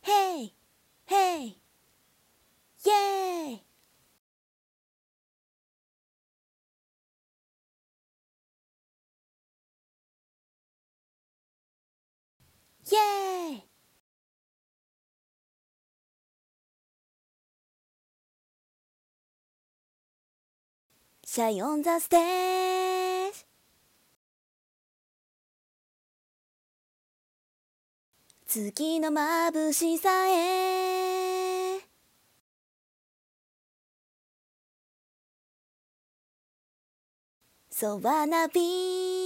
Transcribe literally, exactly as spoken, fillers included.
ヘイヘイイエーイイエーイシャイオンザステージ月の眩しさへそわなび